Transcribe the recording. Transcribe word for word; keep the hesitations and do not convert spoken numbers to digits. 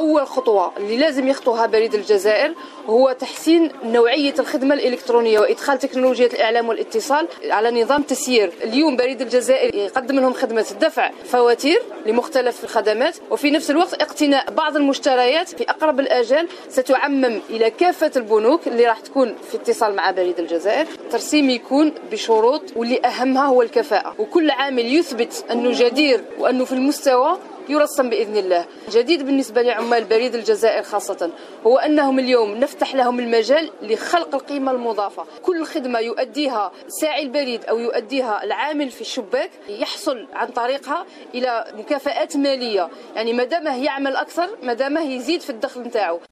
أول خطوة اللي لازم يخطوها بريد الجزائر هو تحسين نوعية الخدمة الإلكترونية وإدخال تكنولوجيا الإعلام والاتصال على نظام تسيير. اليوم بريد الجزائر يقدم لهم خدمة دفع فواتير لمختلف الخدمات، وفي نفس الوقت اقتناء بعض المشتريات في أقرب الآجال ستعمم إلى كافة البنوك اللي راح تكون في اتصال مع بريد الجزائر. الترسيم يكون بشروط واللي أهمها هو الكفاءة، وكل عامل يثبت أنه جدير وأنه في المستوى يرسم بإذن الله. جديد بالنسبة لعمال بريد الجزائر خاصة هو أنهم اليوم نفتح لهم المجال لخلق القيمة المضافة. كل خدمة يؤديها ساعي البريد أو يؤديها العامل في الشباك يحصل عن طريقها إلى مكافآت مالية، يعني مادامه يعمل أكثر مادامه يزيد في الدخل نتاعو.